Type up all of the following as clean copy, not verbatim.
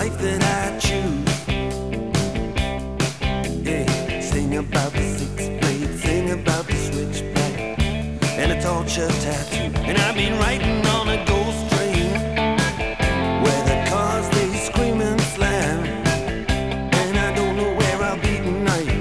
life that I choose. Yeah, sing about the six blade, sing about the switchblade and a torture tattoo. And I've been writing on a ghost train where the cars they scream and slam, and I don't know where I'll be tonight,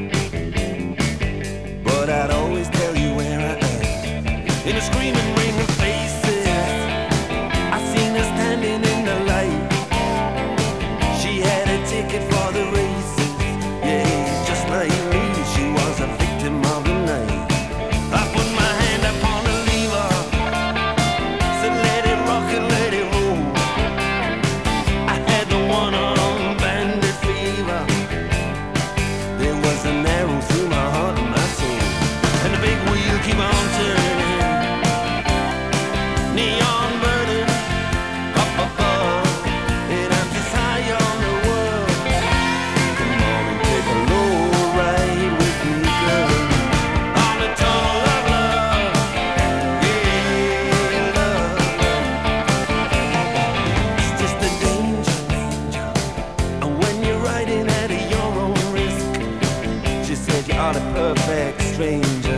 but I'd always tell you where I am. In a screaming ring of faces, I seen her standing in the light. She had a ticket for the races, yeah, just like me, she was a victim of the night. I put my hand upon the lever, said let it rock and let it roll. I had the one-arm bandit fever. There was an arrow through my heart and my soul, and the big wheel keep on turning, neon burning up above, and I'm just high on the world. Come on and take a low ride with me, girl, on the tunnel of love. Yeah, love. It's just a danger, danger, and when you're riding at your own risk. She said you are the perfect stranger.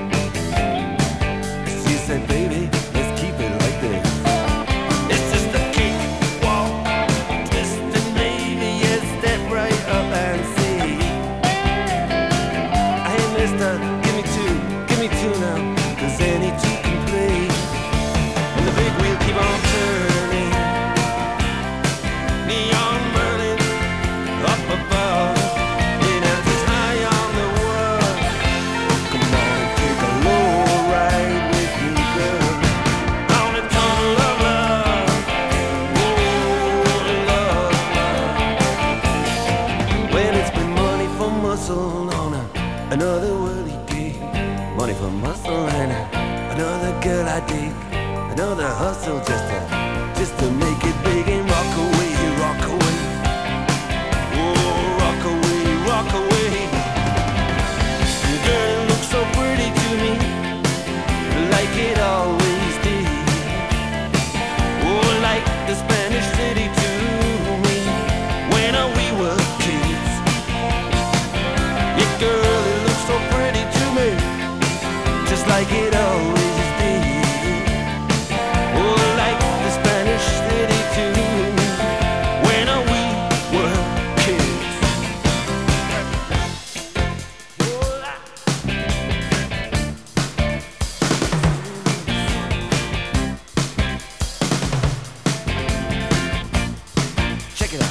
She said, baby, let's keep it like this. It's just a kick, walk, twist, and maybe you step right up and see. Hey, mister, give me two now, 'cause any two can play. And the big wheel keep on turning, neon burning up above, and I'm just high on the world. Come on and take a low ride with me, girl, on the tunnel of love. Oh, love. When it's been money for muscle on another worldly gig, money for muscle and another girl I dig, another hustle just to make it big and rock away, rock away. Oh, rock away, rock away. Girl, it looks so pretty to me, like it always did. Oh, like the Spanish city to me, when we were kids. Yeah, girl, it looks so pretty to me, just like it always did. Oh, like the Spanish city to me, when we were kids. Check it out.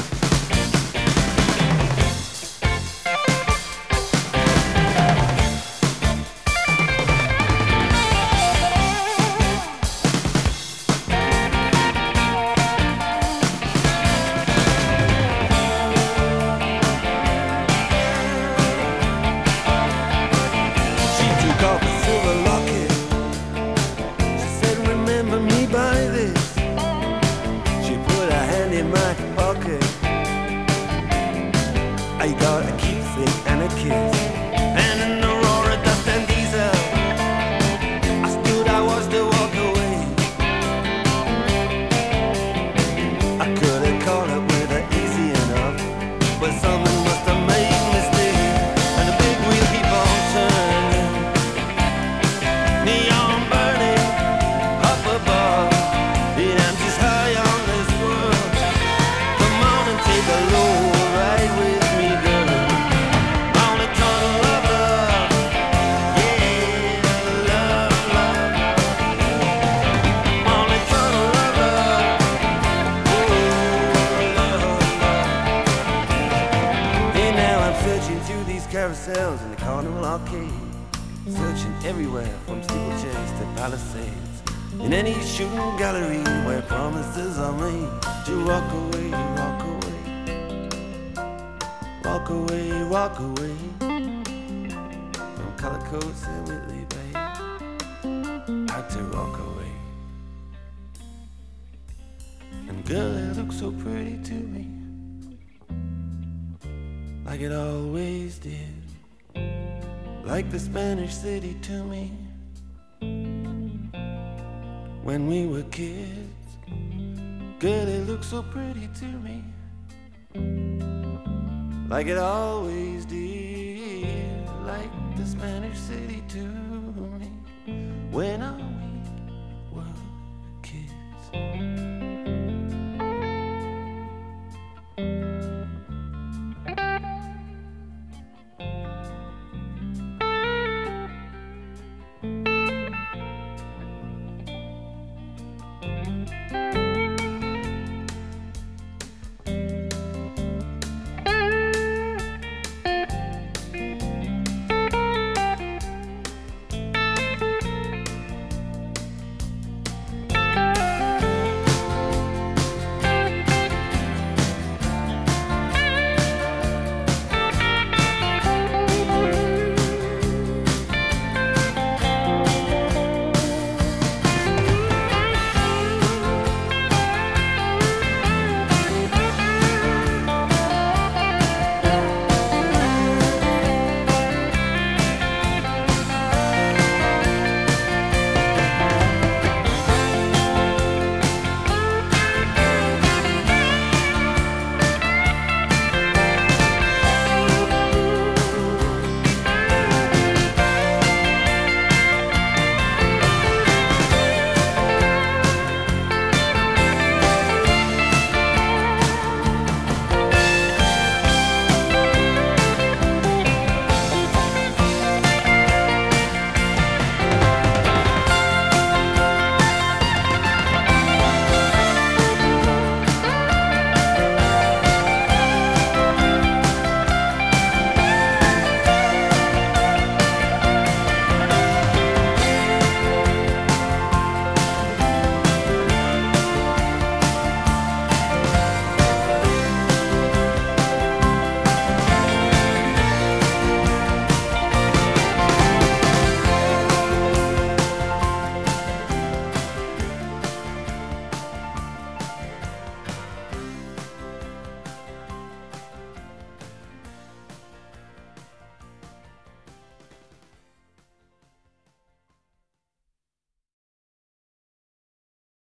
She took off a silver locket. She said, remember me by this. She put her hand in my pocket. I got a keepsake and a kiss, and an Aurora dust and diesel. I stood, I was to walk away. I could have caught up with her easy enough, but something must have made me stay. And the big wheel keep on turning, neon burning up above, and I'm just high on this world. Come on and take a low ride with me, girl, on the tunnel of love. Yeah, love, love, on the tunnel of love. Oh, love, love. And now I'm searching through these carousels in the Carnival Arcade, searching everywhere from steeplechase to Palisades, in any shooting gallery where promises are made to rock away, rock away, rock away, rock away, from Color Coats and Whitley Bay, out to rock away. And girl, it looks so pretty to me, like it always did, like the Spanish city to me, when we were kids. Girl, it looks so pretty to me, like it always did, like the Spanish city to me when I